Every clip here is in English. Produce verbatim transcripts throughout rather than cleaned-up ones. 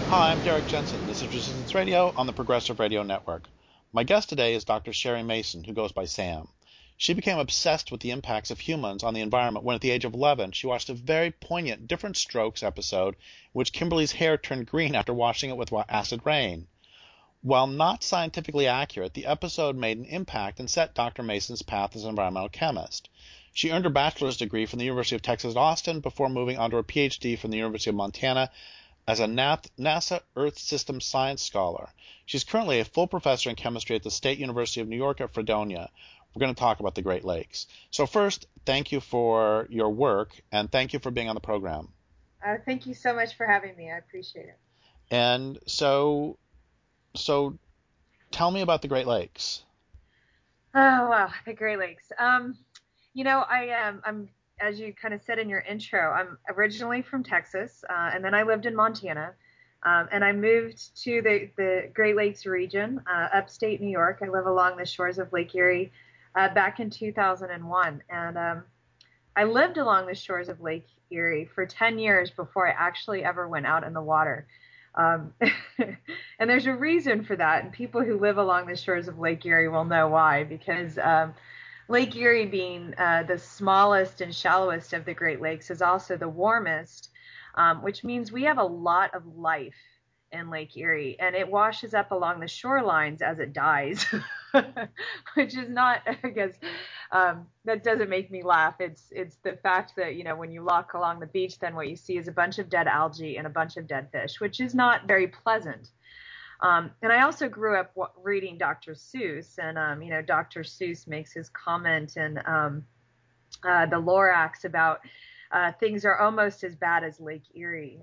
Hi, I'm Derek Jensen. This is Resistance Radio on the Progressive Radio Network. My guest today is Doctor Sherry Mason, who goes by Sam. She became obsessed with the impacts of humans on the environment when, at the age of eleven, she watched a very poignant Diff'rent Strokes episode in which Kimberly's hair turned green after washing it with acid rain. While not scientifically accurate, the episode made an impact and set Doctor Mason's path as an environmental chemist. She earned her bachelor's degree from the University of Texas at Austin before moving on to her P H D from the University of Montana as a NASA Earth System Science Scholar. She's currently a full professor in chemistry at the State University of New York at Fredonia. We're going to talk about the Great Lakes. So first, thank you for your work, and thank you for being on the program. Uh, thank you so much for having me. I appreciate it. And so, so tell me about the Great Lakes. Oh, wow, the Great Lakes. Um, you know, I am, I'm, as you kind of said in your intro, I'm originally from Texas, uh, and then I lived in Montana. Um, and I moved to the, the Great Lakes region, uh, upstate New York. I live along the shores of Lake Erie uh, back in two thousand one. And um, I lived along the shores of Lake Erie for ten years before I actually ever went out in the water. Um, and there's a reason for that. And people who live along the shores of Lake Erie will know why, because um, Lake Erie, being uh, the smallest and shallowest of the Great Lakes, is also the warmest, um, which means we have a lot of life in Lake Erie, and it washes up along the shorelines as it dies, which is not, I guess, um, that doesn't make me laugh. It's it's the fact that, you know, when you walk along the beach, then what you see is a bunch of dead algae and a bunch of dead fish, which is not very pleasant. Um, and I also grew up w- reading Doctor Seuss, and um, you know, Doctor Seuss makes his comment in um, uh, the Lorax about uh, things are almost as bad as Lake Erie.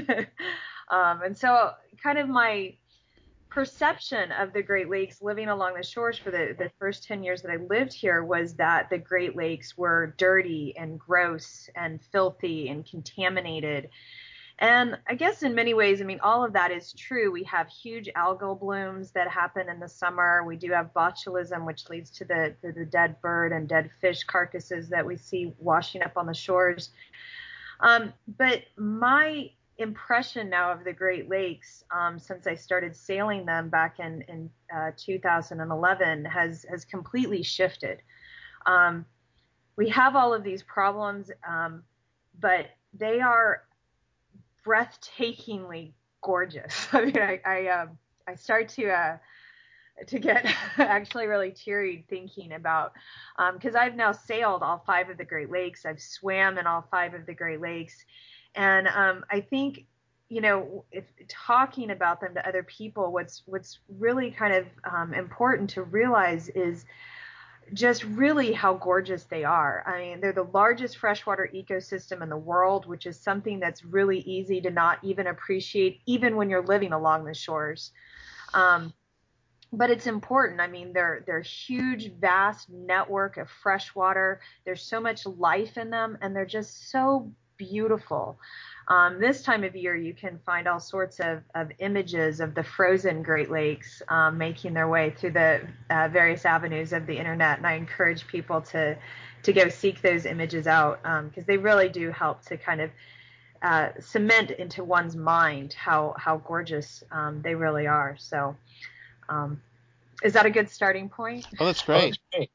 um, and so, kind of my perception of the Great Lakes living along the shores for the, the first ten years that I lived here was that the Great Lakes were dirty and gross and filthy and contaminated. And I guess in many ways, I mean, all of that is true. We have huge algal blooms that happen in the summer. We do have botulism, which leads to the, to the dead bird and dead fish carcasses that we see washing up on the shores. Um, but my impression now of the Great Lakes, um, since I started sailing them back in, in uh, two thousand eleven, has, has completely shifted. Um, we have all of these problems, um, but they are breathtakingly gorgeous. I mean, I I, um, I start to uh, to get actually really teary thinking about, because um, I've now sailed all five of the Great Lakes. I've swam in all five of the Great Lakes, and um, I think, you know, if talking about them to other people, what's what's really kind of um, important to realize is just really how gorgeous they are. I mean, they're the largest freshwater ecosystem in the world, which is something that's really easy to not even appreciate, even when you're living along the shores. Um, but it's important. I mean, they're they're huge, vast network of freshwater. There's so much life in them, and they're just so beautiful. Um, this time of year, you can find all sorts of, of images of the frozen Great Lakes um, making their way through the uh, various avenues of the internet, and I encourage people to to go seek those images out, because um, they really do help to kind of uh, cement into one's mind how how gorgeous um, they really are. So. Um, is that a good starting point? Oh, that's Oh, great. that's great.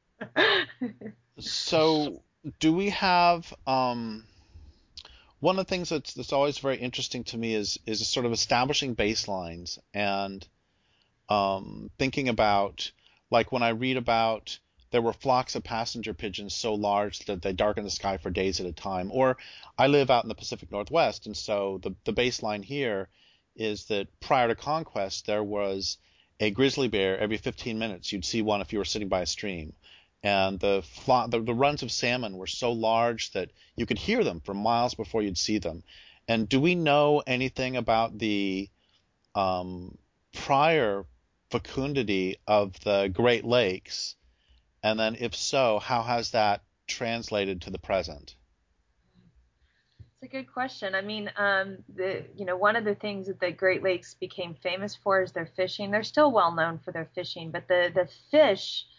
So, do we have um, one of the things that's that's always very interesting to me is is sort of establishing baselines and um, thinking about, like, when I read about there were flocks of passenger pigeons so large that they darkened the sky for days at a time. Or I live out in the Pacific Northwest, and so the the baseline here is that prior to conquest there was a grizzly bear every fifteen minutes. You'd see one if you were sitting by a stream. And the, flock, the the runs of salmon were so large that you could hear them for miles before you'd see them. And do we know anything about the um, prior fecundity of the Great Lakes? And then, if so, how has that translated to the present? It's a good question. I mean, um, the you know one of the things that the Great Lakes became famous for is their fishing. They're still well known for their fishing, but the the fish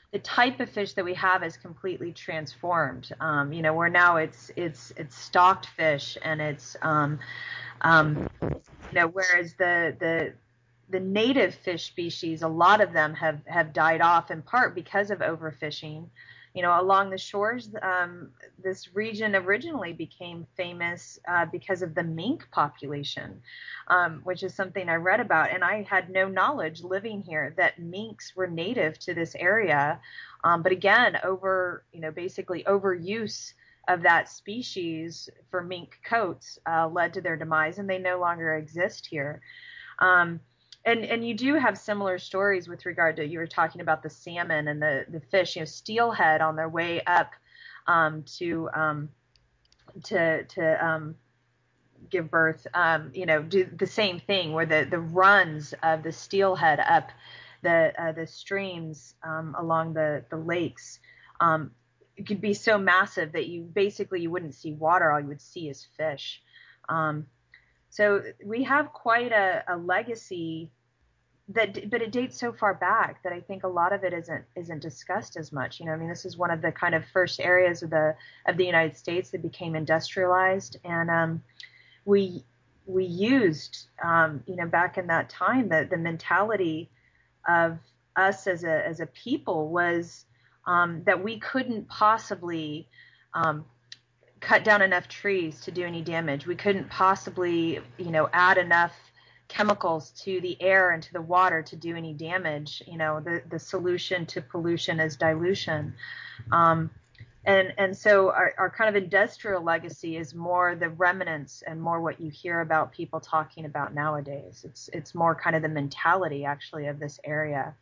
the type of fish that we have is completely transformed. Um, you know, where now it's it's it's stocked fish, and it's um, um, you know, whereas the the the native fish species, a lot of them have have died off in part because of overfishing. You know, along the shores, um, this region originally became famous uh, because of the mink population, um, which is something I read about. And I had no knowledge living here that minks were native to this area. Um, but again, over, you know, basically overuse of that species for mink coats uh, led to their demise, and they no longer exist here. Um, and and you do have similar stories with regard to, you were talking about the salmon and the the fish, you know, steelhead on their way up um, to um, to to um, give birth, um, you know, do the same thing, where the the runs of the steelhead up the uh, the streams um, along the the lakes um, it could be so massive that you basically you wouldn't see water, all you would see is fish. Um, so we have quite a, a legacy that, but it dates so far back that I think a lot of it isn't isn't discussed as much. You know, I mean, this is one of the kind of first areas of the of the United States that became industrialized, and um, we we used, um, you know, back in that time, the the mentality of us as a as a people was um, that we couldn't possibly um, cut down enough trees to do any damage. We couldn't possibly, you know, add enough chemicals to the air and to the water to do any damage. You know, the, the solution to pollution is dilution. Um, and, and so our, our kind of industrial legacy is more the remnants and more what you hear about people talking about nowadays. It's, it's more kind of the mentality actually of this area.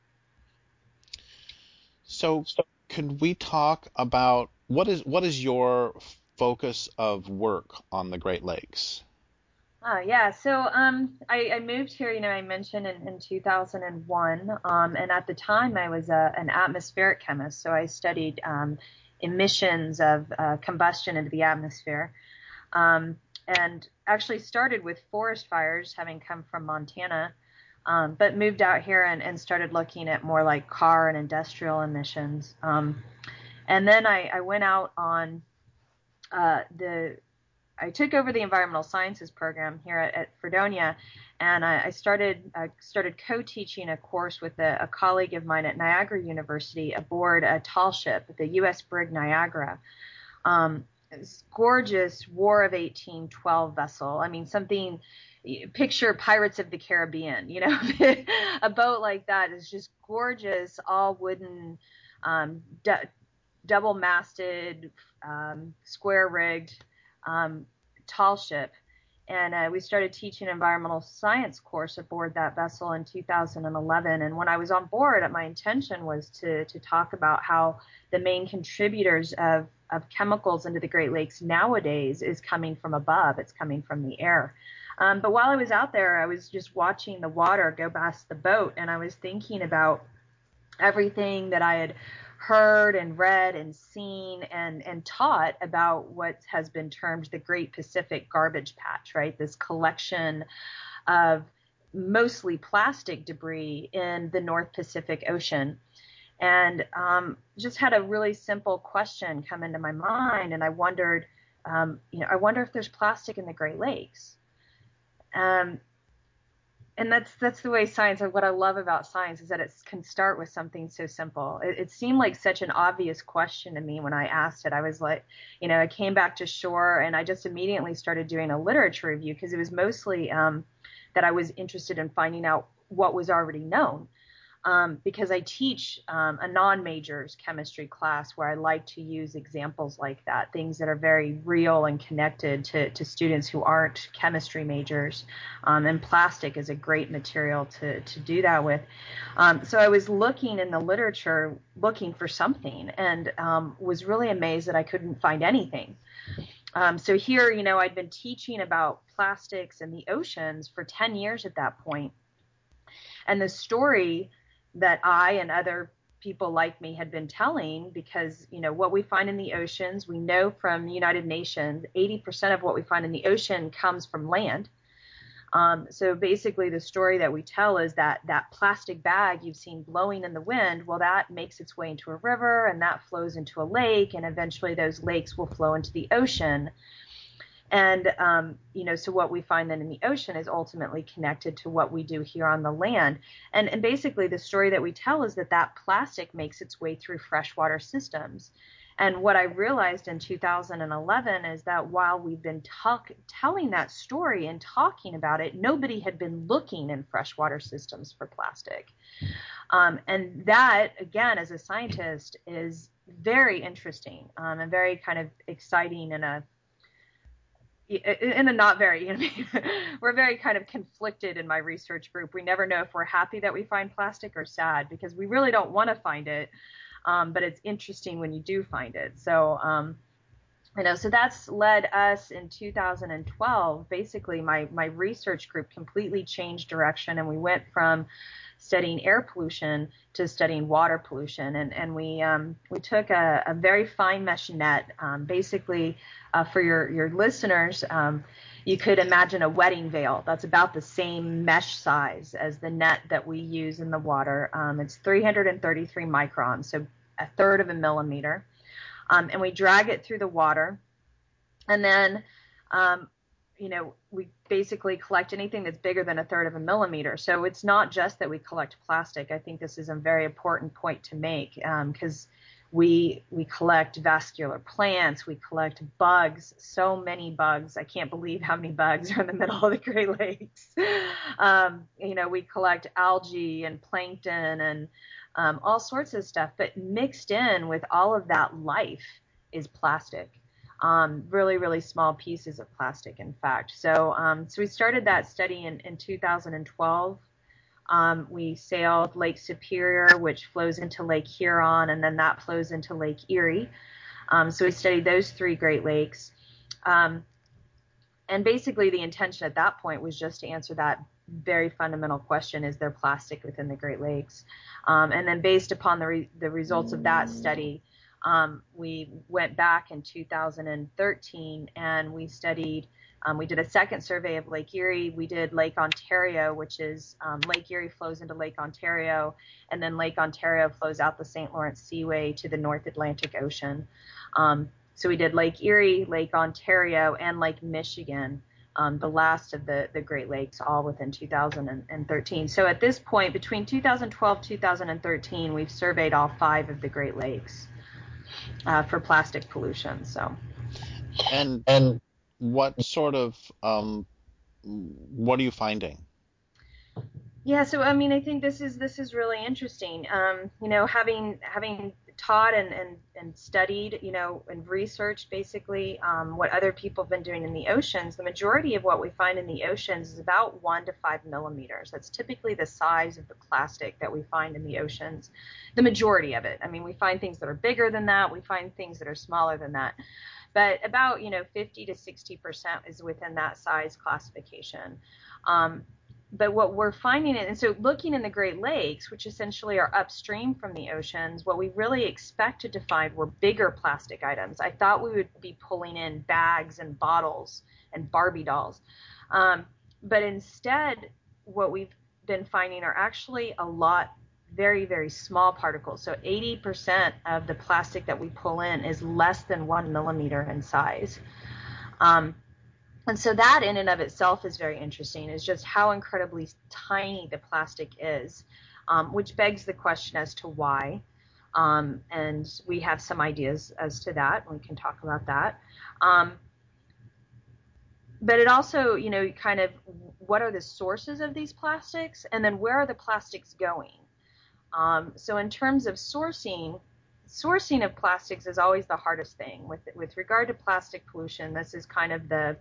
So, could we talk about what is what is your focus of work on the Great Lakes? Uh, yeah, so um, I, I moved here, you know, I mentioned in, in two thousand one, um, and at the time I was a, an atmospheric chemist, so I studied um, emissions of uh, combustion into the atmosphere, um, and actually started with forest fires, having come from Montana, um, but moved out here and, and started looking at more like car and industrial emissions. Um, and then I, I went out on uh, the I took over the environmental sciences program here at, at Fredonia, and I, I started I started co-teaching a course with a, a colleague of mine at Niagara University aboard a tall ship, the U S Brig Niagara. Um, it's gorgeous War of eighteen twelve vessel. I mean, something. Picture Pirates of the Caribbean. You know, a boat like that is just gorgeous, all wooden, um, d- double-masted, um, square-rigged, um, tall ship. And uh, we started teaching an environmental science course aboard that vessel in two thousand eleven. And when I was on board, my intention was to to talk about how the main contributors of of chemicals into the Great Lakes nowadays is coming from above. It's coming from the air. Um, but while I was out there, I was just watching the water go past the boat, and I was thinking about everything that I had heard and read and seen and, and taught about what has been termed the Great Pacific Garbage Patch, right? This collection of mostly plastic debris in the North Pacific Ocean. And um, just had a really simple question come into my mind, and I wondered, um, you know, I wonder if there's plastic in the Great Lakes. Um, and that's that's the way science, or what I love about science, is that it can start with something so simple. It, it seemed like such an obvious question to me when I asked it. I was like, you know, I came back to shore and I just immediately started doing a literature review, because it was mostly um, that I was interested in finding out what was already known. Um, because I teach um, a non-majors chemistry class where I like to use examples like that, things that are very real and connected to, to students who aren't chemistry majors. Um, and plastic is a great material to, to do that with. Um, so I was looking in the literature, looking for something, and um, was really amazed that I couldn't find anything. Um, so here, you know, I'd been teaching about plastics and the oceans for ten years at that point. And the story that I and other people like me had been telling, because, you know, what we find in the oceans, we know from the United Nations, eighty percent of what we find in the ocean comes from land. Um, so basically the story that we tell is that that plastic bag you've seen blowing in the wind, well, that makes its way into a river and that flows into a lake, and eventually those lakes will flow into the ocean. And, um, you know, so what we find then in the ocean is ultimately connected to what we do here on the land. And, and basically the story that we tell is that that plastic makes its way through freshwater systems. And what I realized in two thousand eleven is that while we've been talk, telling that story and talking about it, nobody had been looking in freshwater systems for plastic. Um, and that, again, as a scientist, is very interesting um, and very kind of exciting in a in a not very, you know, we're very kind of conflicted in my research group. We never know if we're happy that we find plastic or sad, because we really don't want to find it. Um, but it's interesting when you do find it. So, um, you know, so that's led us in two thousand twelve, basically my, my research group completely changed direction, and we went from studying air pollution to studying water pollution. And, and we, um, we took a, a very fine mesh net, um, basically uh, for your, your listeners, um, you could imagine a wedding veil. That's about the same mesh size as the net that we use in the water. Um, it's three hundred thirty-three microns, so a third of a millimeter. Um, and we drag it through the water. And then, um, you know, we basically collect anything that's bigger than a third of a millimeter. So it's not just that we collect plastic. I think this is a very important point to make, because um, we we collect vascular plants, we collect bugs, so many bugs. I can't believe how many bugs are in the middle of the Great Lakes. Um, you know, we collect algae and plankton and um, all sorts of stuff. But mixed in with all of that life is plastic. Um, really, really small pieces of plastic, in fact. So, um, so we started that study in, in two thousand twelve. Um, we sailed Lake Superior, which flows into Lake Huron, and then that flows into Lake Erie. Um, so we studied those three Great Lakes. Um, and basically the intention at that point was just to answer that very fundamental question: is there plastic within the Great Lakes? Um, and then based upon the, re- the results of that study, Um, we went back in two thousand thirteen and we studied, um, we did a second survey of Lake Erie. We did Lake Ontario, which is um, Lake Erie flows into Lake Ontario, and then Lake Ontario flows out the Saint Lawrence Seaway to the North Atlantic Ocean. Um, so we did Lake Erie, Lake Ontario, and Lake Michigan, um, the last of the, the Great Lakes, all within two thousand thirteen. So at this point, between two thousand twelve and two thousand thirteen, we've surveyed all five of the Great Lakes. Uh, for plastic pollution. So, And and what sort of um, what are you finding? yeah, so I mean, I think this is this is really interesting. Um, you know, having having taught and, and, and studied, you know, and researched basically um, what other people have been doing in the oceans, the majority of what we find in the oceans is about one to five millimeters. That's typically the size of the plastic that we find in the oceans, the majority of it. I mean, we find things that are bigger than that. We find things that are smaller than that. But about, you know, fifty to sixty percent is within that size classification. Um, but what we're finding, and so looking in the Great Lakes, which essentially are upstream from the oceans, what we really expected to find were bigger plastic items. I thought we would be pulling in bags and bottles and Barbie dolls. Um, but instead, what we've been finding are actually a lot very, very small particles. So eighty percent of the plastic that we pull in is less than one millimeter in size. Um, And so that in and of itself is very interesting, is just how incredibly tiny the plastic is, um, which begs the question as to why. Um, and we have some ideas as to that. We can talk about that. Um, but it also, you know, kind of what are the sources of these plastics, and then where are the plastics going? Um, so in terms of sourcing, sourcing of plastics is always the hardest thing. With, with regard to plastic pollution, this is kind of the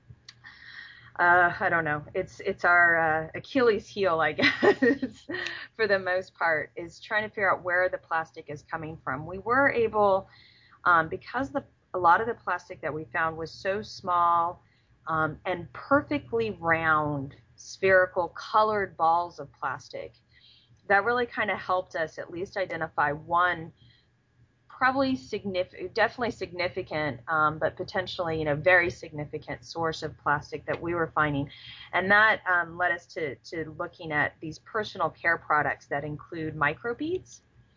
Uh, I don't know. It's it's our uh, Achilles heel, I guess, for the most part, is trying to figure out where the plastic is coming from. We were able, um, because the a lot of the plastic that we found was so small um, and perfectly round, spherical, colored balls of plastic, that really kind of helped us at least identify one probably significant, definitely significant, um, but potentially, you know, very significant source of plastic that we were finding. And that um, led us to, to looking at these personal care products that include microbeads.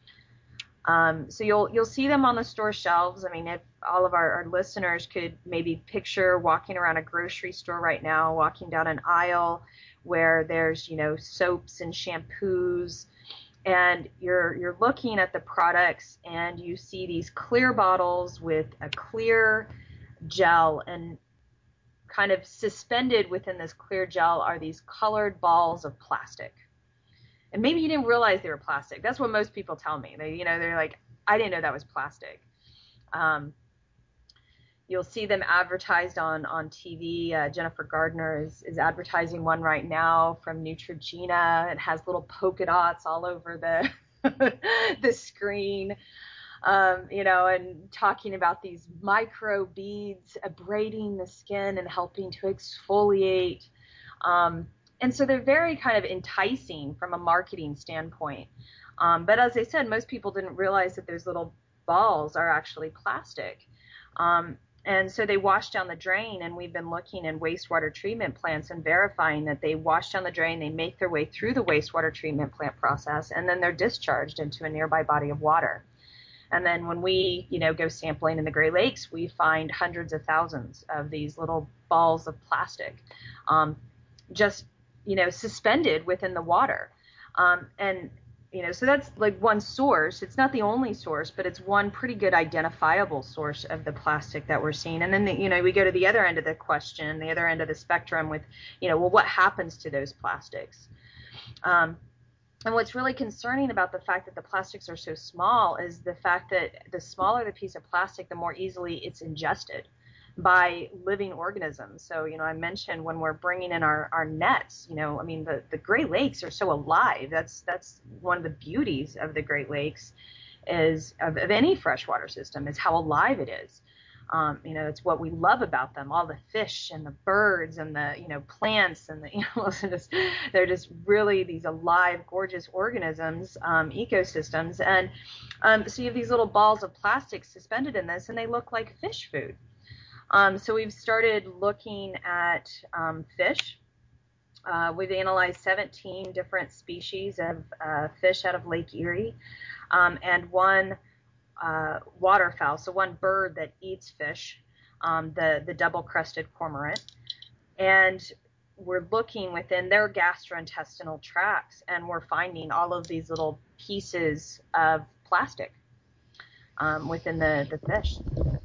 Um, so you'll you'll see them on the store shelves. I mean, if all of our, our listeners could maybe picture walking around a grocery store right now, walking down an aisle where there's, you know, soaps and shampoos, and you're you're looking at the products and you see these clear bottles with a clear gel, and kind of suspended within this clear gel are these colored balls of plastic. And maybe you didn't realize they were plastic. That's what most people tell me. They, you know, they're like, I didn't know that was plastic. Um, you'll see them advertised on, on T V. Uh, Jennifer Gardner is, is advertising one right now from Neutrogena. It has little polka dots all over the the screen, um, you know, and talking about these micro beads abrading the skin and helping to exfoliate. Um, And so they're very kind of enticing from a marketing standpoint. Um, but as I said, most people didn't realize that those little balls are actually plastic. Um, and so they wash down the drain, and we've been looking in wastewater treatment plants and verifying that they wash down the drain, they make their way through the wastewater treatment plant process, and then they're discharged into a nearby body of water. And then when we, you know, go sampling in the Great Lakes, we find hundreds of thousands of these little balls of plastic. Um, just you know, suspended within the water. Um, and, you know, so that's like one source. It's not the only source, but it's one pretty good identifiable source of the plastic that we're seeing. And then, the, you know, we go to the other end of the question, the other end of the spectrum with, you know, well, what happens to those plastics? Um, and what's really concerning about the fact that the plastics are so small is the fact that the smaller the piece of plastic, the more easily it's ingested by living organisms. So, you know, I mentioned when we're bringing in our, our nets, you know, I mean, the, the Great Lakes are so alive. That's that's one of the beauties of the Great Lakes is of, of any freshwater system is how alive it is. Um, you know, it's what we love about them, all the fish and the birds and the, you know, plants and the, you know, just, they're just really these alive, gorgeous organisms, um, ecosystems. And um, so you have these little balls of plastic suspended in this, and they look like fish food. Um, so we've started looking at um, fish. Uh, we've analyzed seventeen different species of uh, fish out of Lake Erie, um, and one uh, waterfowl, so one bird that eats fish, um, the, the double-crested cormorant. And we're looking within their gastrointestinal tracts, and we're finding all of these little pieces of plastic um, within the, the fish.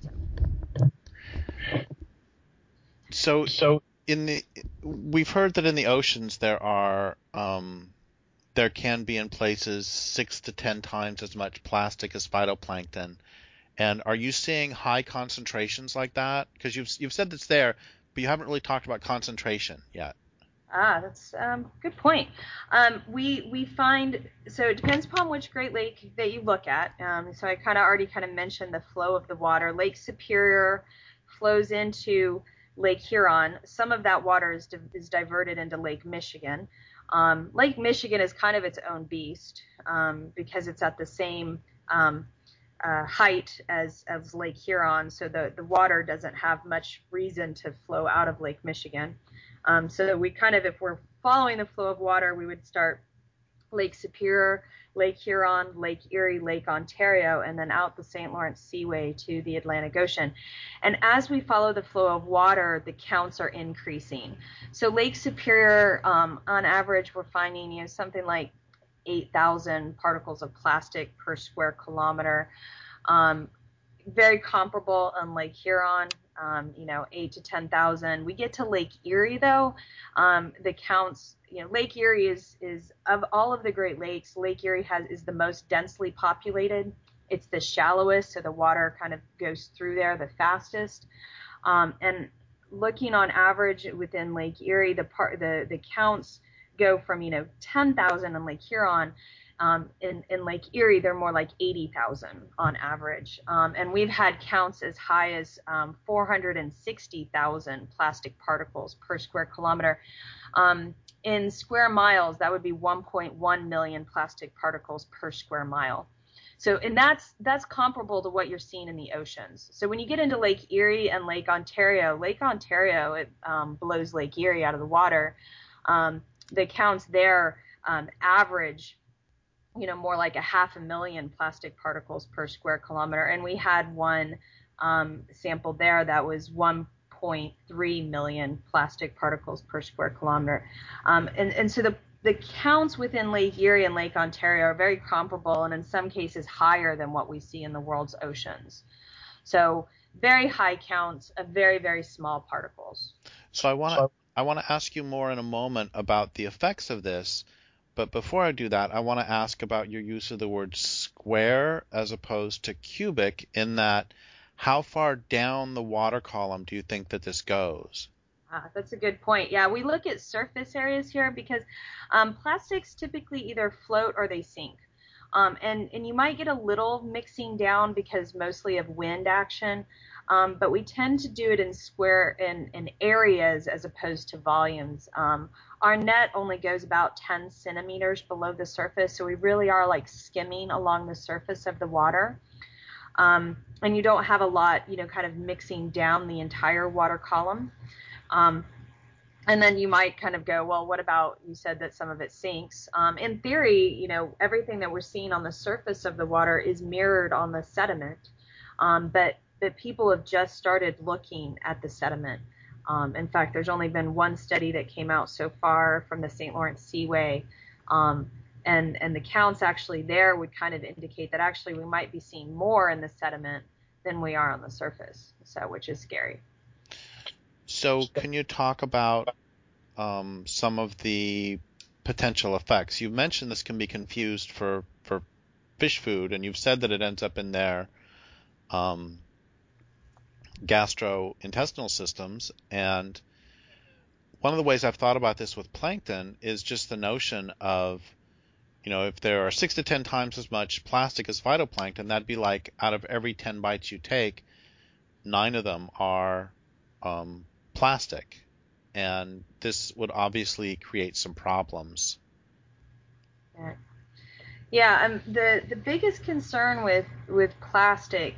So So in the we've heard that in the oceans there are um, there can be in places six to ten times as much plastic as phytoplankton. And are you seeing high concentrations like that? Because you've you've said it's there, but you haven't really talked about concentration yet. Ah, that's a um, good point. Um, we we find, so it depends upon which Great Lake that you look at. Um, so I kind of already kind of mentioned the flow of the water. Lake Superior flows into Lake Huron. Some of that water is, di- is diverted into Lake Michigan. Um, Lake Michigan is kind of its own beast um, because it's at the same um, uh, height as, as Lake Huron, so the, the water doesn't have much reason to flow out of Lake Michigan. Um, so we kind of, if we're following the flow of water, we would start Lake Superior, Lake Huron, Lake Erie, Lake Ontario, and then out the Saint Lawrence Seaway to the Atlantic Ocean. And as we follow the flow of water, the counts are increasing. So Lake Superior, um, on average, we're finding, you know, something like eight thousand particles of plastic per square kilometer. Um, very comparable on Lake Huron, um, you know, eight to ten thousand. We get to Lake Erie though, um, the counts, you know, Lake Erie is is of all of the Great Lakes, Lake Erie has is the most densely populated. It's the shallowest, so the water kind of goes through there the fastest. Um, and looking on average within Lake Erie, the part the the counts go from, you know, ten thousand in Lake Huron. Um, in, in Lake Erie, they're more like eighty thousand on average. Um, and we've had counts as high as um, four hundred sixty thousand plastic particles per square kilometer. Um, in square miles, that would be one point one million plastic particles per square mile. So, and that's that's comparable to what you're seeing in the oceans. So when you get into Lake Erie and Lake Ontario, Lake Ontario, it um, blows Lake Erie out of the water. Um, the counts there um, average, you know, more like a half a million plastic particles per square kilometer. And we had one um, sample there that was one point three million plastic particles per square kilometer. Um, and, and so the the counts within Lake Erie and Lake Ontario are very comparable, and in some cases higher than what we see in the world's oceans. So very high counts of very, very small particles. So I want to I want to ask you more in a moment about the effects of this, but before I do that, I want to ask about your use of the word square as opposed to cubic, in that how far down the water column do you think that this goes? Ah, that's a good point. Yeah, we look at surface areas here because um, plastics typically either float or they sink. Um, and, and you might get a little mixing down because mostly of wind action, um, but we tend to do it in square in, in areas as opposed to volumes. Um, our net only goes about ten centimeters below the surface, so we really are like skimming along the surface of the water. Um, and you don't have a lot, you know, kind of mixing down the entire water column. Um, and then you might kind of go, well, what about, you said that some of it sinks. Um, in theory, you know, everything that we're seeing on the surface of the water is mirrored on the sediment. Um, but, but people have just started looking at the sediment. Um, in fact, there's only been one study that came out so far from the Saint Lawrence Seaway. Um, and, and the counts actually there would kind of indicate that actually we might be seeing more in the sediment than we are on the surface, so which is scary. So can you talk about um, some of the potential effects? You mentioned this can be confused for, for fish food, and you've said that it ends up in their um, gastrointestinal systems. And one of the ways I've thought about this with plankton is just the notion of, you know, if there are six to ten times as much plastic as phytoplankton, that'd be like out of every ten bites you take, nine of them are um, plastic. And this would obviously create some problems. Yeah. Yeah, um, the the biggest concern with with plastic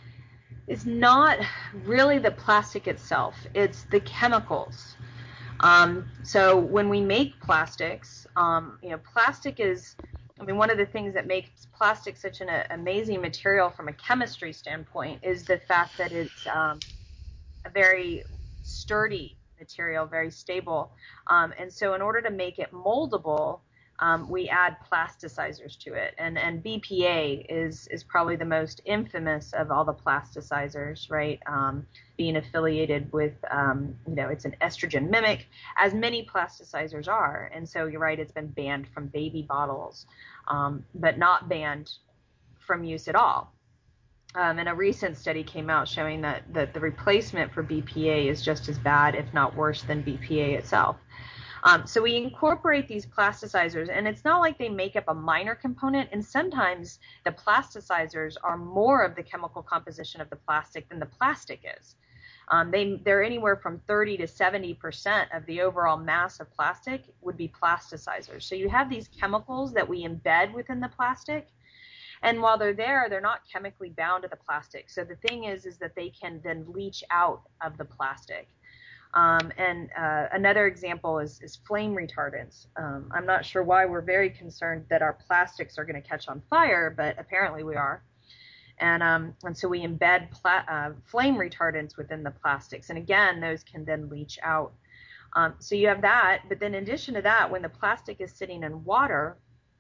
is not really the plastic itself; it's the chemicals. Um, so when we make plastics, um, you know, plastic is, I mean, one of the things that makes plastic such an a, amazing material from a chemistry standpoint is the fact that it's um, a very sturdy material, very stable. Um, and so in order to make it moldable, um, we add plasticizers to it. And, and B P A is, is probably the most infamous of all the plasticizers, right? Um, being affiliated with, um, you know, it's an estrogen mimic, as many plasticizers are. And so you're right, it's been banned from baby bottles, um, but not banned from use at all. Um, and a recent study came out showing that, that the replacement for B P A is just as bad, if not worse, than B P A itself. Um, so we incorporate these plasticizers, and it's not like they make up a minor component. And sometimes the plasticizers are more of the chemical composition of the plastic than the plastic is. Um, they, they're anywhere from thirty to seventy percent of the overall mass of plastic would be plasticizers. So you have these chemicals that we embed within the plastic. And while they're there, they're not chemically bound to the plastic. So the thing is, is that they can then leach out of the plastic. Um, and uh, another example is, is flame retardants. Um, I'm not sure why we're very concerned that our plastics are going to catch on fire, but apparently we are. And, um, and so we embed pla- uh, flame retardants within the plastics. And again, those can then leach out. Um, so you have that. But then in addition to that, when the plastic is sitting in water,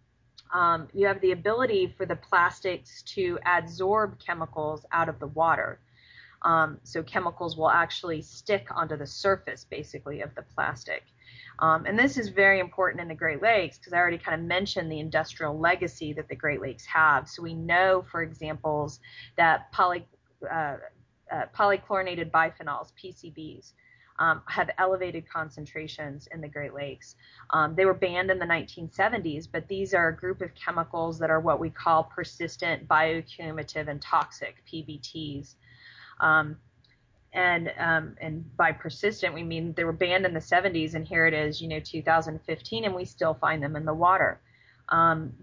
um, you have the ability for the plastics to adsorb chemicals out of the water. Um, so chemicals will actually stick onto the surface, basically, of the plastic. Um, and this is very important in the Great Lakes because I already kind of mentioned the industrial legacy that the Great Lakes have. So we know, for examples, that poly, uh, uh, polychlorinated biphenyls, P C Bs, um, have elevated concentrations in the Great Lakes. Um, they were banned in the nineteen seventies, but these are a group of chemicals that are what we call persistent, bioaccumulative, and toxic, P B Ts. Um, and um, and by persistent, we mean they were banned in the seventies, and here it is, you know, two thousand fifteen, and we still find them in the water. Um,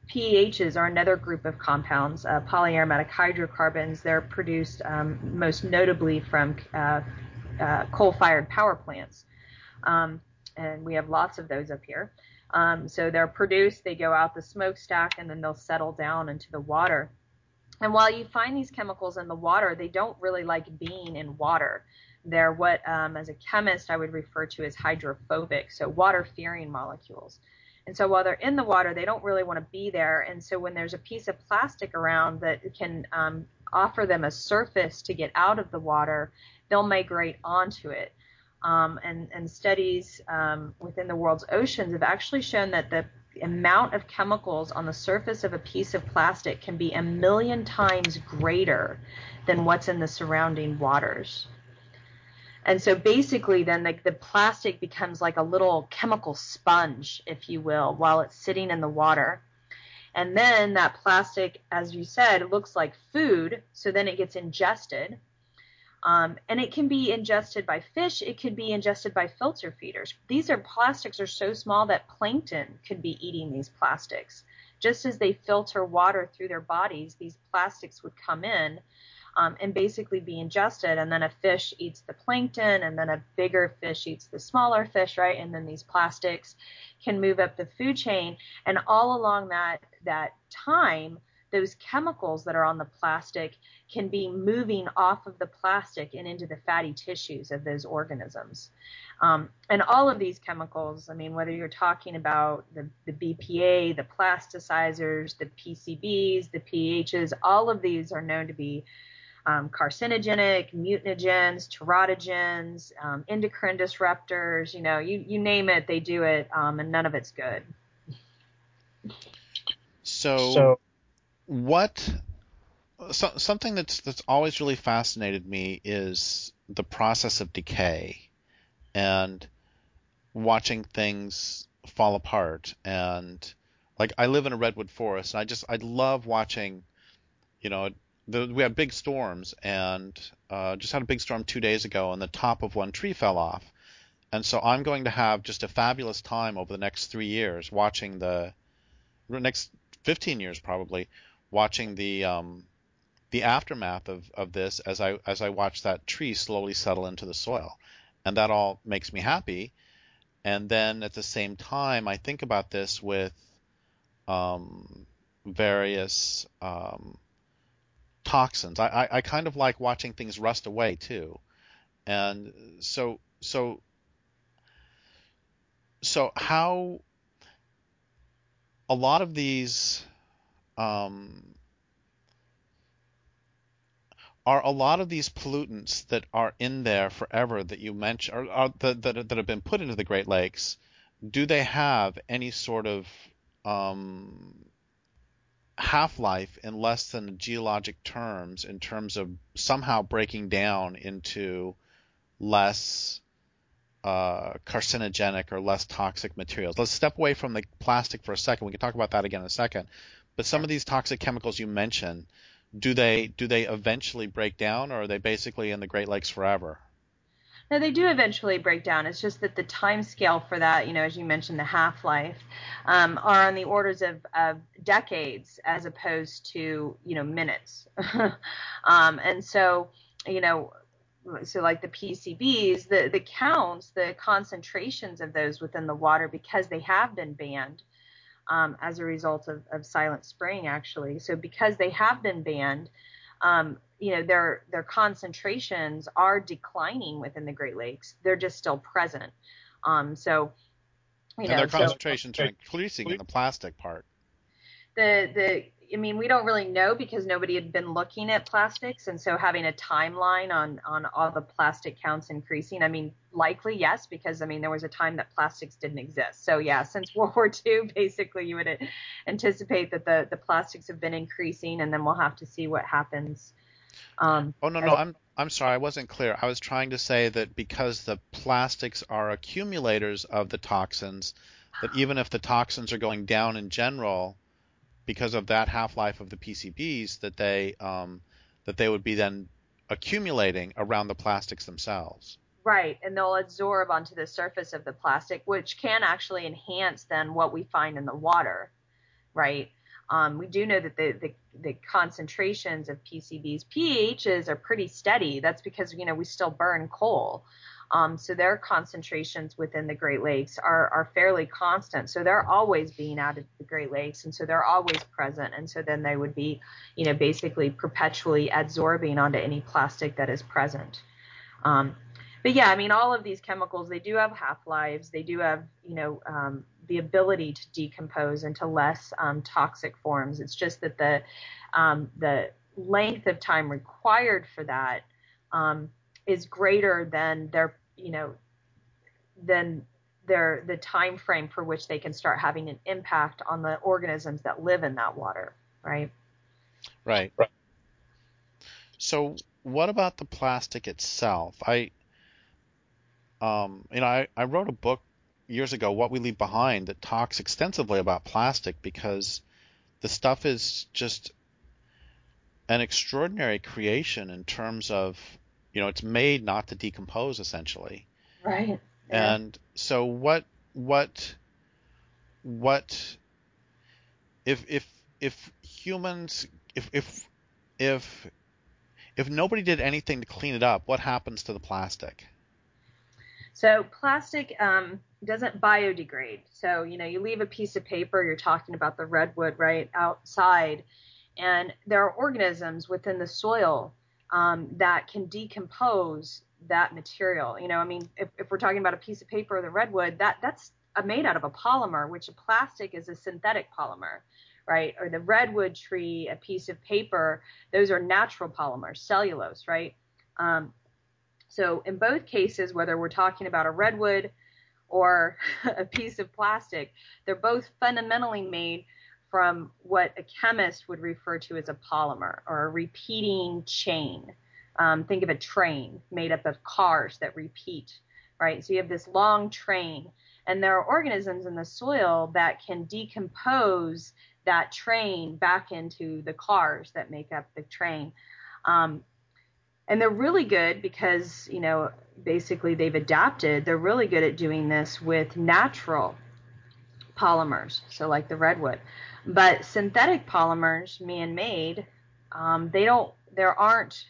P A Hs are another group of compounds, uh, polyaromatic hydrocarbons. They're produced um, most notably from uh, uh, coal-fired power plants. Um, and we have lots of those up here. Um, so they're produced, they go out the smokestack, and then they'll settle down into the water. And while you find these chemicals in the water, they don't really like being in water. They're what, um, as a chemist, I would refer to as hydrophobic, so water-fearing molecules. And so while they're in the water, they don't really want to be there. And so when there's a piece of plastic around that can um, offer them a surface to get out of the water, they'll migrate onto it. Um, and, and studies um, within the world's oceans have actually shown that the amount of chemicals on the surface of a piece of plastic can be a million times greater than what's in the surrounding waters. And so basically then the, the plastic becomes like a little chemical sponge, if you will, while it's sitting in the water. And then that plastic, as you said, looks like food, so then it gets ingested. Um, and it can be ingested by fish. It could be ingested by filter feeders. These are plastics are so small that plankton could be eating these plastics. Just as they filter water through their bodies, these plastics would come in um, and basically be ingested. And then a fish eats the plankton, and then a bigger fish eats the smaller fish, right? And then these plastics can move up the food chain. And all along that that time, those chemicals that are on the plastic can be moving off of the plastic and into the fatty tissues of those organisms. Um, and all of these chemicals, I mean, whether you're talking about the, the B P A, the plasticizers, the P C Bs, the P Hs, all of these are known to be um, carcinogenic, mutanogens, teratogens, um, endocrine disruptors, you know, you, you name it, they do it, um, and none of it's good. So, so what so, something that's that's always really fascinated me is the process of decay and watching things fall apart. And like, I live in a redwood forest, and I just I love watching, you know, the, we had big storms, and uh, just had a big storm two days ago, and the top of one tree fell off. And so I'm going to have just a fabulous time over the next three years watching the next fifteen years probably watching the um, the aftermath of, of this as I as I watch that tree slowly settle into the soil, and that all makes me happy. And then at the same time, I think about this with um, various um, toxins. I, I, I kind of like watching things rust away too, and so so so how a lot of these um, are a lot of these pollutants that are in there forever that you mentioned, or, or that, that that have been put into the Great Lakes, do they have any sort of um, half-life in less than geologic terms, in terms of somehow breaking down into less uh, carcinogenic or less toxic materials? Let's step away from the plastic for a second. We can talk about that again in a second. But some of these toxic chemicals you mentioned, do they do they eventually break down, or are they basically in the Great Lakes forever? No, they do eventually break down. It's just that the time scale for that, you know, as you mentioned, the half-life, um, are on the orders of, of decades as opposed to, you know, minutes. um, and so, you know, so like the P C Bs, the, the counts, the concentrations of those within the water, because they have been banned um, as a result of, of Silent Spring, actually. So because they have been banned, um, you know, their their concentrations are declining within the Great Lakes. They're just still present. Um, so, you And know, their so concentrations are increasing in the plastic part. the the I mean, we don't really know because nobody had been looking at plastics, and so having a timeline on on all the plastic counts increasing, I mean, likely yes, because I mean there was a time that plastics didn't exist. So yeah, since World War Two, basically you would anticipate that the the plastics have been increasing, and then we'll have to see what happens. Um, Oh, no, as no, I'm I'm sorry, I wasn't clear. I was trying to say that because the plastics are accumulators of the toxins, that even if the toxins are going down in general, because of that half-life of the P C Bs, that they um, that they would be then accumulating around the plastics themselves. Right, and they'll absorb onto the surface of the plastic, which can actually enhance then what we find in the water, right? Um, we do know that the, the, the concentrations of P C Bs, pHs are pretty steady. That's because, you know, we still burn coal. Um, so their concentrations within the Great Lakes are, are fairly constant. So they're always being added to the Great Lakes, and so they're always present. And so then they would be, you know, basically perpetually adsorbing onto any plastic that is present. Um, but yeah, I mean, all of these chemicals, they do have half-lives. They do have, you know, um, the ability to decompose into less um, toxic forms. It's just that the um, the length of time required for that um, is greater than their, you know, than their the time frame for which they can start having an impact on the organisms that live in that water, right? Right. So what about the plastic itself? I um you know I, I wrote a book years ago, What We Leave Behind, that talks extensively about plastic because the stuff is just an extraordinary creation in terms of, you know, it's made not to decompose essentially. Right. Yeah. And so what what what if if if humans if if if if nobody did anything to clean it up, what happens to the plastic? So plastic um, doesn't biodegrade. So, you know, you leave a piece of paper, you're talking about the redwood, right, outside, and there are organisms within the soil um, that can decompose that material. You know, I mean, if, if we're talking about a piece of paper or the redwood, that that's made out of a polymer, which a plastic is a synthetic polymer, right? Or the redwood tree, a piece of paper, those are natural polymers, cellulose, right? Um, so in both cases, whether we're talking about a redwood or a piece of plastic, they're both fundamentally made from what a chemist would refer to as a polymer or a repeating chain. Um, think of a train made up of cars that repeat, right? So you have this long train, and there are organisms in the soil that can decompose that train back into the cars that make up the train. Um, and they're really good because, you know, basically they've adapted. They're really good at doing this with natural polymers, so like the redwood. But synthetic polymers, man-made, um, they don't. There aren't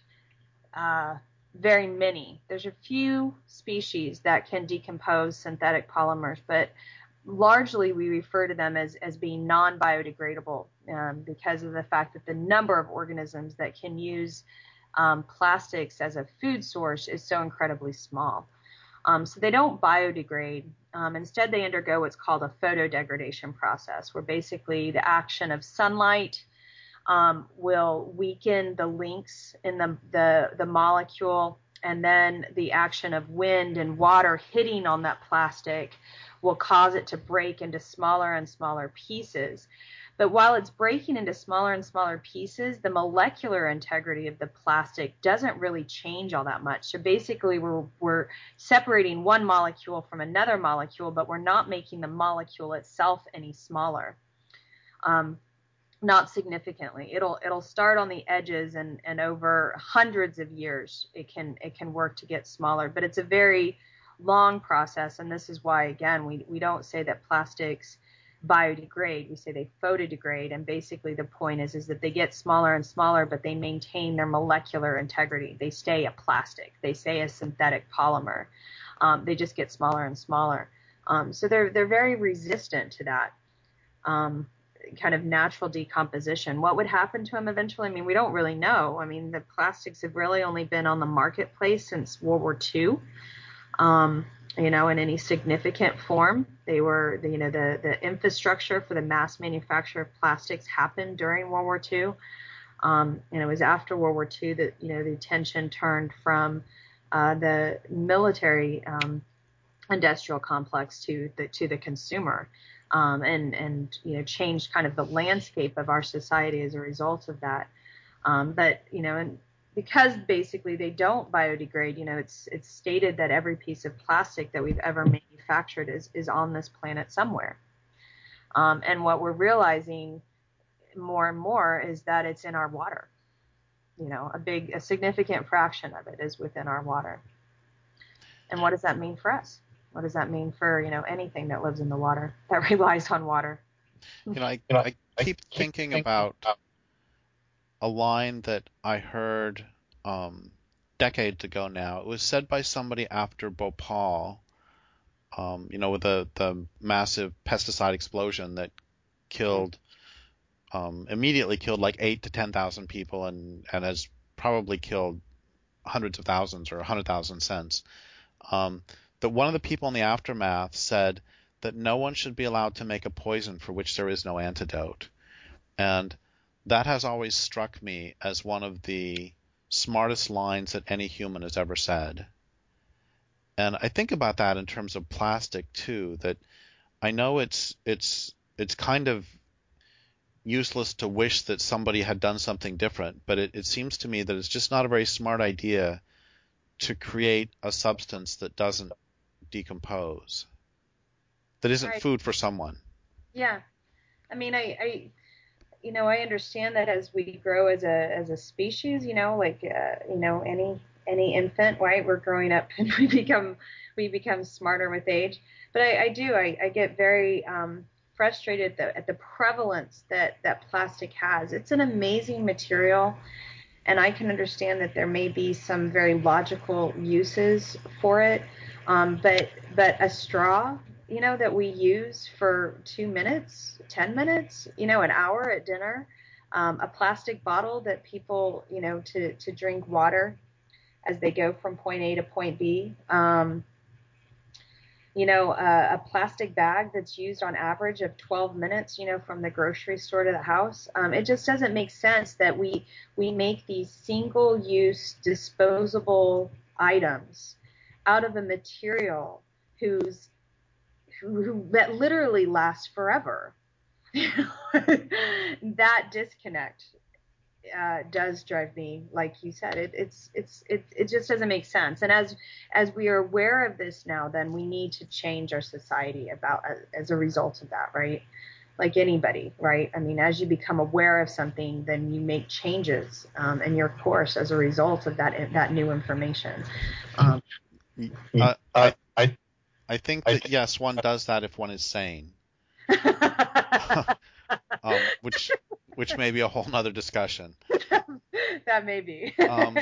uh, very many. There's a few species that can decompose synthetic polymers, but largely we refer to them as, as being non-biodegradable um, because of the fact that the number of organisms that can use um, plastics as a food source is so incredibly small. Um, so they don't biodegrade. Um, instead, they undergo what's called a photodegradation process, where basically the action of sunlight um, will weaken the links in the, the, the molecule, and then the action of wind and water hitting on that plastic will cause it to break into smaller and smaller pieces. But while it's breaking into smaller and smaller pieces, the molecular integrity of the plastic doesn't really change all that much. So basically, we're, we're separating one molecule from another molecule, but we're not making the molecule itself any smaller. Um, not significantly. It'll it'll start on the edges, and and over hundreds of years it can it can work to get smaller, but it's a very long process, and this is why, again, we we don't say that plastics biodegrade. We say they photodegrade, and basically the point is is that they get smaller and smaller, but they maintain their molecular integrity. They stay a plastic. They stay a synthetic polymer. Um, they just get smaller and smaller. Um, so they're they're very resistant to that. Um, kind of natural decomposition. What would happen to them eventually? I mean, we don't really know. I mean, the plastics have really only been on the marketplace since World War Two, um, you know, in any significant form. They were, you know, the, the infrastructure for the mass manufacture of plastics happened during World War Two. Um, and it was after World War Two that, you know, the attention turned from uh, the military um, industrial complex to the, to the consumer. Um, and, and, you know, changed kind of the landscape of our society as a result of that. Um, but, you know, and because basically they don't biodegrade, you know, it's, it's stated that every piece of plastic that we've ever manufactured is, is on this planet somewhere. Um, and what we're realizing more and more is that it's in our water. You know, a big, a significant fraction of it is within our water. And what does that mean for us? What does that mean for, you know, anything that lives in the water, that relies on water? You know, I, You know, I I keep keep thinking thinking about a line that I heard um, decades ago now. It was said by somebody after Bhopal, um, you know, with the, the massive pesticide explosion that Mm. killed, um, immediately killed like eight to ten thousand people and, and has probably killed hundreds of thousands or a hundred thousand since. Um, that one of the people in the aftermath said that no one should be allowed to make a poison for which there is no antidote. And that has always struck me as one of the smartest lines that any human has ever said. And I think about that in terms of plastic too, that I know it's it's it's kind of useless to wish that somebody had done something different, but it, it seems to me that it's just not a very smart idea to create a substance that doesn't decompose, that isn't Right. food for someone. Yeah. I mean, I, I, you know, I understand that as we grow as a as a species, you know, like uh, you know, any any infant, right? We're growing up and we become we become smarter with age. But I, I do, I, I get very um, frustrated at the, at the prevalence that that plastic has. It's an amazing material, and I can understand that there may be some very logical uses for it. Um, but but a straw, you know, that we use for two minutes, ten minutes, you know, an hour at dinner, um, a plastic bottle that people, you know, to to drink water as they go from point A to point B. Um, you know, a, a plastic bag that's used on average of twelve minutes, you know, from the grocery store to the house. Um, it just doesn't make sense that we we make these single-use disposable items out of a material whose who, who that literally lasts forever. That disconnect uh, does drive me, like you said, it, it's it's it, it just doesn't make sense. And as as we are aware of this now, then we need to change our society about as, as a result of that, right? Like anybody, right? I mean, as you become aware of something, then you make changes um, in your course as a result of that that new information. Um, Uh, uh, I I I think I that think yes, one does that if one is sane, um, which which may be a whole nother discussion. that may be. Um,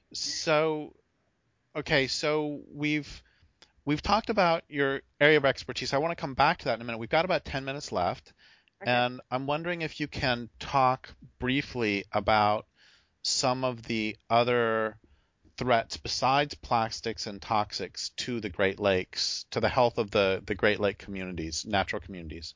so okay, so we've we've talked about your area of expertise. I want to come back to that in a minute. We've got about ten minutes left, Okay. and I'm wondering if you can talk briefly about some of the other threats besides plastics and toxics to the Great Lakes, to the health of the, the Great Lake communities, natural communities.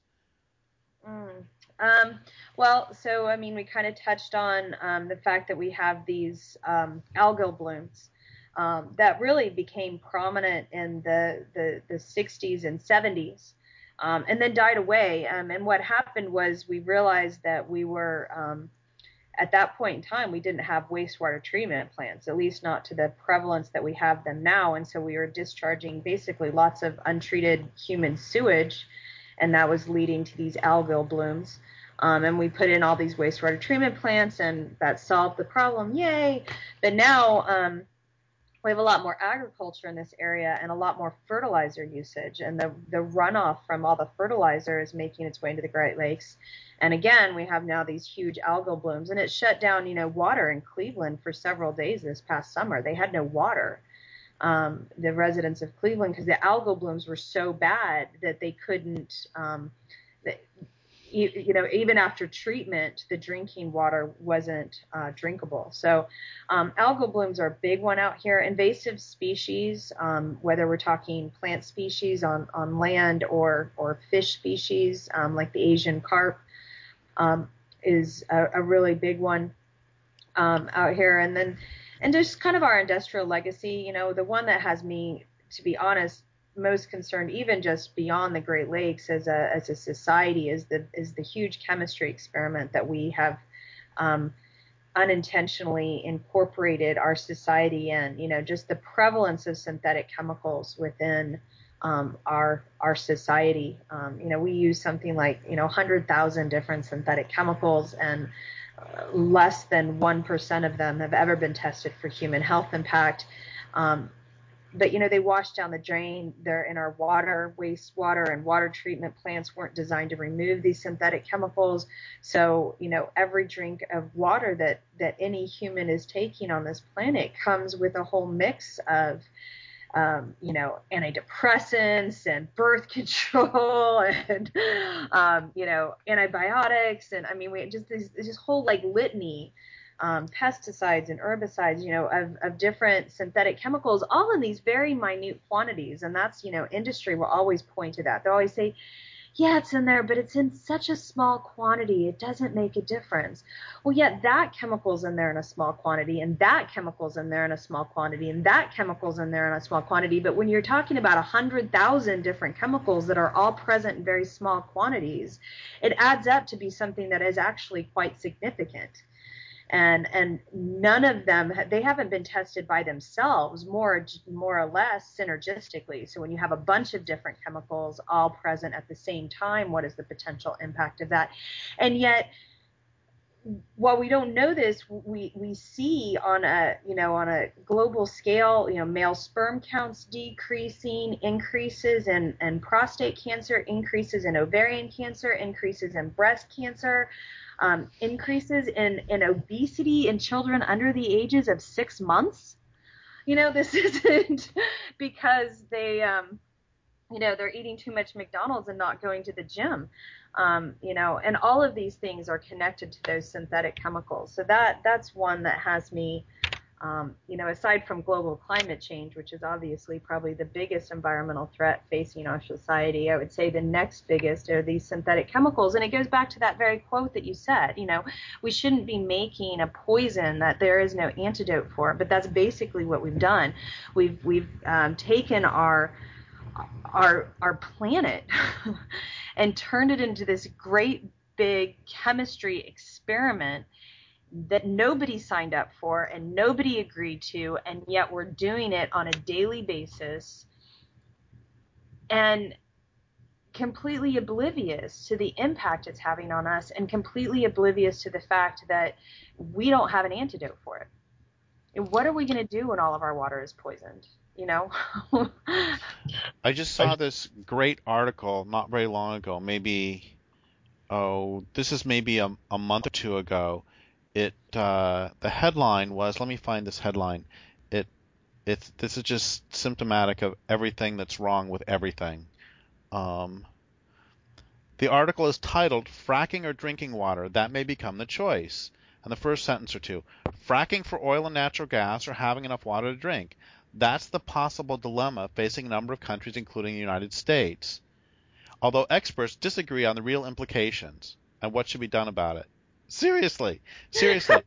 Mm. Um, well, so I mean, we kind of touched on um, the fact that we have these um, algal blooms um, that really became prominent in the the, the sixties and seventies, um, and then died away. Um, and what happened was we realized that we were um, at that point in time we didn't have wastewater treatment plants, at least not to the prevalence that we have them now, and so we were discharging basically lots of untreated human sewage, and that was leading to these algal blooms. Um, and we put in all these wastewater treatment plants, and that solved the problem. Yay! But now um, we have a lot more agriculture in this area and a lot more fertilizer usage, and the, the runoff from all the fertilizer is making its way into the Great Lakes. And again, we have now these huge algal blooms, and it shut down, you know, water in Cleveland for several days this past summer. They had no water, um, the residents of Cleveland, because the algal blooms were so bad that they couldn't, um, you, you know, even after treatment, the drinking water wasn't uh, drinkable. So um, algal blooms are a big one out here. Invasive species, um, whether we're talking plant species on, on land or, or fish species, um, like the Asian carp, um, is a, a really big one um, out here. And then, and just kind of our industrial legacy, you know, the one that has me, to be honest, most concerned, even just beyond the Great Lakes as a as a society, is the is the huge chemistry experiment that we have um, unintentionally incorporated our society in. You know, just the prevalence of synthetic chemicals within um, our our society. Um, you know, we use something like you know one hundred thousand different synthetic chemicals, and uh, less than one percent of them have ever been tested for human health impact. Um, but you know, they wash down the drain. They're in our water, wastewater, and water treatment plants weren't designed to remove these synthetic chemicals. So you know, every drink of water that that any human is taking on this planet comes with a whole mix of um, you know, antidepressants and birth control and, um, you know, antibiotics. And I mean, we just this, this whole like litany, um, pesticides and herbicides, you know, of, of different synthetic chemicals, all in these very minute quantities. And that's, you know, industry will always point to that. They'll always say, yeah, it's in there, but it's in such a small quantity, it doesn't make a difference. Well, yet that chemical's in there in a small quantity, and that chemical's in there in a small quantity, and that chemical's in there in a small quantity. But when you're talking about one hundred thousand different chemicals that are all present in very small quantities, it adds up to be something that is actually quite significant. And and none of them, they haven't been tested by themselves, more more or less synergistically. So when you have a bunch of different chemicals all present at the same time, what is the potential impact of that? And yet, while we don't know this, we we see on a you know on a global scale, you know, male sperm counts decreasing, increases in, in prostate cancer, increases in ovarian cancer, increases in breast cancer. Um, increases in, in obesity in children under the ages of six months. You know, this isn't because they, um, you know, they're eating too much McDonald's and not going to the gym. Um, you know, and all of these things are connected to those synthetic chemicals. So that that's one that has me, um, you know, aside from global climate change, which is obviously probably the biggest environmental threat facing our society, I would say the next biggest are these synthetic chemicals. And it goes back to that very quote that you said, you know, we shouldn't be making a poison that there is no antidote for. But that's basically what we've done. We've we've um, taken our our our planet and turned it into this great big chemistry experiment that nobody signed up for and nobody agreed to, and yet we're doing it on a daily basis and completely oblivious to the impact it's having on us and completely oblivious to the fact that we don't have an antidote for it. And what are we going to do when all of our water is poisoned? You know? I just saw this great article not very long ago, maybe, oh, this is maybe a, a month or two ago. It uh, the headline was, let me find this headline. It it's this is just symptomatic of everything that's wrong with everything. Um, the article is titled "Fracking or Drinking Water That May Become the Choice." And the first sentence or two: fracking for oil and natural gas or having enough water to drink. That's the possible dilemma facing a number of countries, including the United States. Although experts disagree on the real implications and what should be done about it. Seriously, seriously.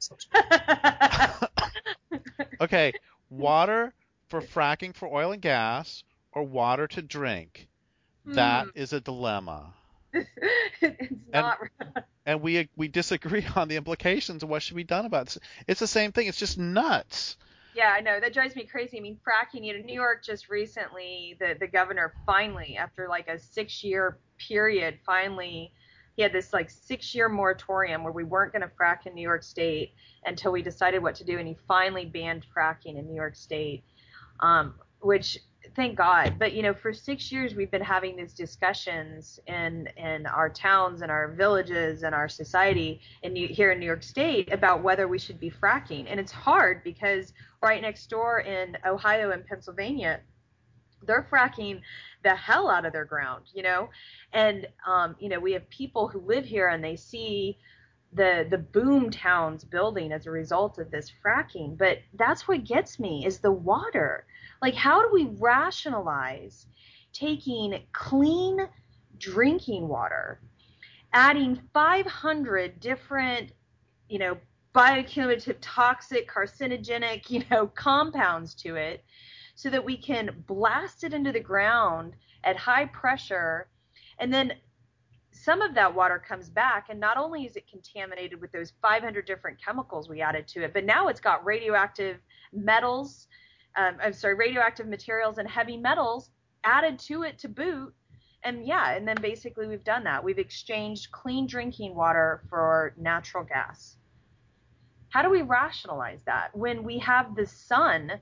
Okay, water for fracking for oil and gas or water to drink. That Hmm. is a dilemma. It's And not. and we we disagree on the implications of what should be done about it. It's the same thing. It's just nuts. Yeah, I know. That drives me crazy. I mean, fracking, you know, New York just recently, the, the governor finally, after like a six year period, finally, he had this like six year moratorium where we weren't going to frack in New York State until we decided what to do. And he finally banned fracking in New York State, um, which thank God. But, you know, for six years, we've been having these discussions in, in our towns and our villages and our society in New, here in New York State about whether we should be fracking. And it's hard because right next door in Ohio and Pennsylvania, they're fracking the hell out of their ground, you know? And, um, you know, we have people who live here and they see the the boom towns building as a result of this fracking. But that's what gets me is the water. Like, how do we rationalize taking clean drinking water, adding five hundred different, you know, bioaccumulative, toxic, carcinogenic, you know, compounds to it so that we can blast it into the ground at high pressure, and then some of that water comes back, and not only is it contaminated with those five hundred different chemicals we added to it, but now it's got radioactive metals, um, I'm sorry, radioactive materials and heavy metals added to it to boot. And yeah, and then basically we've done that. We've exchanged clean drinking water for natural gas. How do we rationalize that when we have the sun,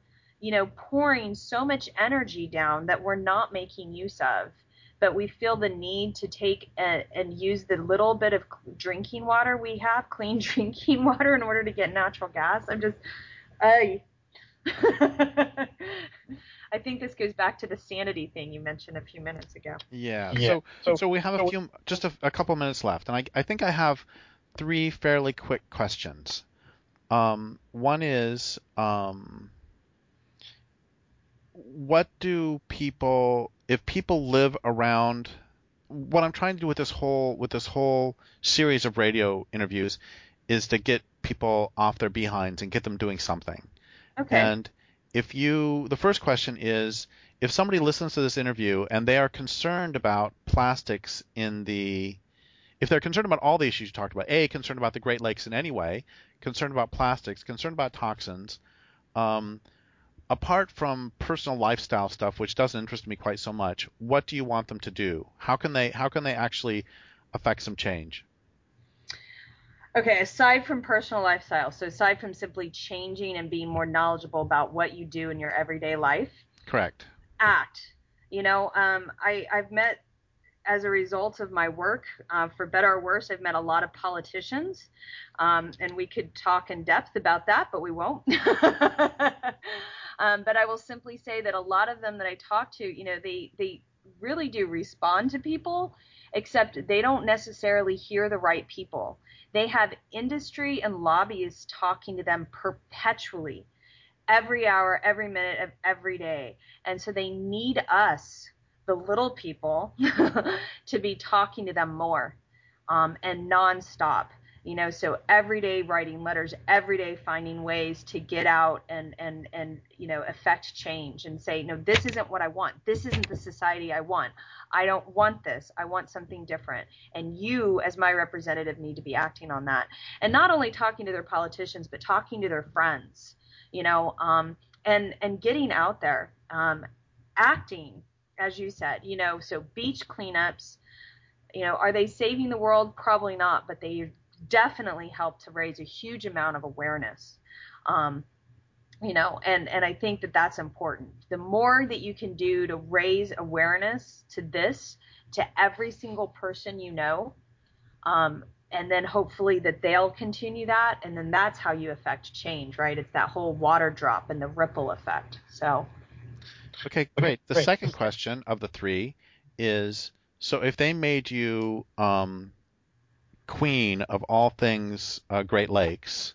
you know, pouring so much energy down that we're not making use of. But we feel the need to take a, and use the little bit of drinking water we have, clean drinking water, in order to get natural gas. I'm just, I, I think this goes back to the sanity thing you mentioned a few minutes ago. Yeah. Yeah. So So, so we have a so few, just a, a couple minutes left, and I I think I have three fairly quick questions. Um, one is, um, what do people, if people live around, what I'm trying to do with this whole with this whole series of radio interviews is to get people off their behinds and get them doing something. Okay. And if you, the first question is, if somebody listens to this interview and they are concerned about plastics in the, if they're concerned about all the issues you talked about, A, concerned about the Great Lakes in any way, concerned about plastics, concerned about toxins, um, apart from personal lifestyle stuff, which doesn't interest me quite so much, what do you want them to do? How can they, how can they actually affect some change? Okay, aside from personal lifestyle, so aside from simply changing and being more knowledgeable about what you do in your everyday life, Correct. act. You know, um, I, I've met, as a result of my work, uh, for better or worse, I've met a lot of politicians, um, and we could talk in depth about that, but we won't. um, but I will simply say that a lot of them that I talk to, you know, they, they really do respond to people, except they don't necessarily hear the right people. They have industry and lobbyists talking to them perpetually, every hour, every minute of every day. And so they need us, the little people, to be talking to them more, um, and nonstop. You know, so every day writing letters, every day finding ways to get out and, and, and, you know, affect change and say, no, this isn't what I want. This isn't the society I want. I don't want this. I want something different. And you, as my representative, need to be acting on that. And not only talking to their politicians, but talking to their friends, you know, um, and, and getting out there, um, acting, as you said, you know, so beach cleanups, you know, are they saving the world? Probably not, but they definitely help to raise a huge amount of awareness. Um, you know, and, and I think that that's important. The more that you can do to raise awareness to this, to every single person you know, um, and then hopefully that they'll continue that, and then that's how you affect change, right? It's that whole water drop and the ripple effect. So. Okay, great. The second question of the three is, so if they made you um, queen of all things uh, Great Lakes,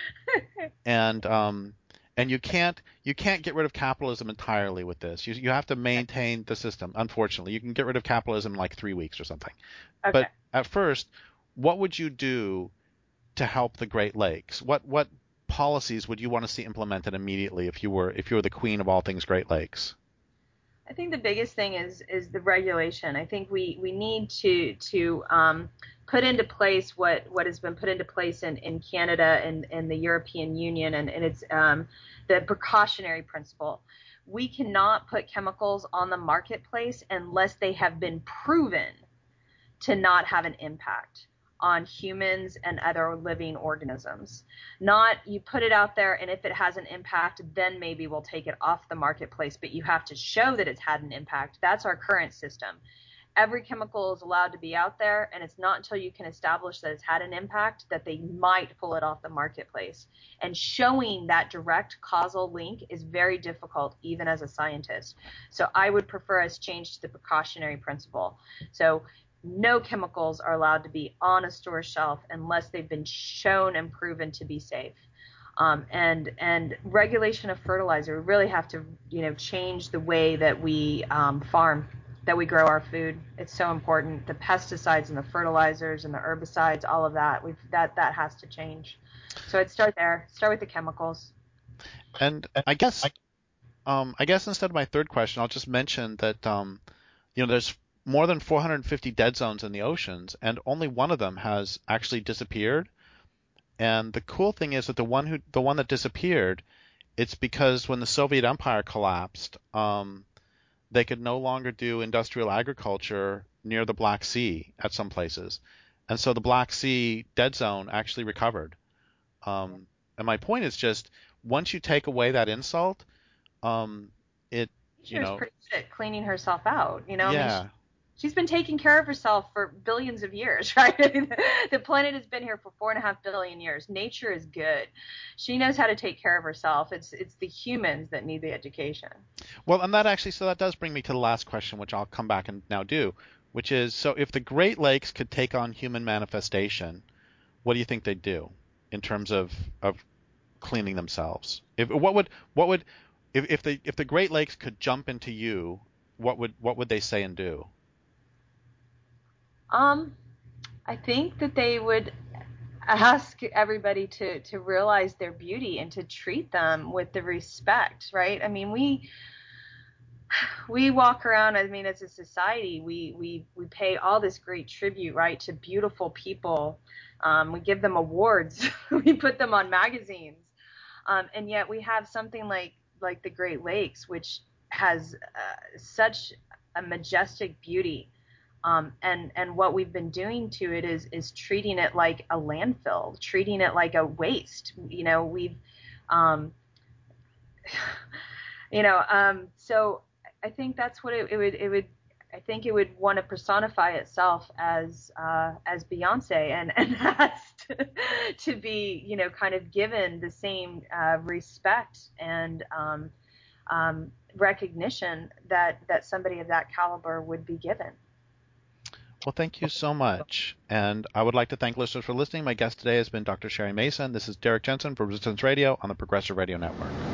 and um, and you can't you can't get rid of capitalism entirely with this. You you have to maintain the system. Unfortunately, you can get rid of capitalism in like three weeks or something. Okay. But at first, what would you do to help the Great Lakes? What what policies would you want to see implemented immediately if you were if you were the queen of all things Great Lakes? I think the biggest thing is is the regulation. I think we, we need to to um, put into place what, what has been put into place in, in Canada and, and the European Union, and, and it's um, the precautionary principle. We cannot put chemicals on the marketplace unless they have been proven to not have an impact on humans and other living organisms. Not you put it out there, and if it has an impact, then maybe we'll take it off the marketplace, but you have to show that it's had an impact. That's our current system. Every chemical is allowed to be out there, and it's not until you can establish that it's had an impact that they might pull it off the marketplace. And showing that direct causal link is very difficult, even as a scientist. So I would prefer us change to the precautionary principle. So no chemicals are allowed to be on a store shelf unless they've been shown and proven to be safe. Um, and and regulation of fertilizer, we really have to, you know, change the way that we um, farm, that we grow our food. It's so important. The pesticides and the fertilizers and the herbicides, all of that, we've that that has to change. So I'd start there. Start with the chemicals. And I guess um, I guess instead of my third question, I'll just mention that um, you know, there's more than four hundred fifty dead zones in the oceans, and only one of them has actually disappeared. And the cool thing is that the one who the one that disappeared, it's because when the Soviet Empire collapsed, um, they could no longer do industrial agriculture near the Black Sea at some places, and so the Black Sea dead zone actually recovered. Um, and my point is just, once you take away that insult, um, it, you Nature's know, pretty good at cleaning herself out. You know, I mean, she, yeah. she's been taking care of herself for billions of years, right? The planet has been here for four and a half billion years. Nature is good. She knows how to take care of herself. It's it's the humans that need the education. Well, and that actually, so that does bring me to the last question, which I'll come back and now do, which is, so if the Great Lakes could take on human manifestation, what do you think they'd do in terms of of cleaning themselves? If what would what would if if the if the Great Lakes could jump into you, what would what would they say and do? Um, I think that they would ask everybody to to realize their beauty and to treat them with the respect, right? I mean, we we walk around, I mean, as a society, we we we pay all this great tribute, right, to beautiful people. Um, we give them awards, we put them on magazines, um, and yet we have something like like the Great Lakes, which has uh, such a majestic beauty. Um, and and what we've been doing to it is is treating it like a landfill, treating it like a waste. You know, we've um, you know, um, so I think that's what it, it would it would I think it would want to personify itself as uh, as Beyonce and and asked to, to be, you know, kind of given the same uh, respect and um, um, recognition that that somebody of that caliber would be given. Well, thank you so much. And I would like to thank listeners for listening. My guest today has been Doctor Sherry Mason. This is Derek Jensen for Resistance Radio on the Progressive Radio Network.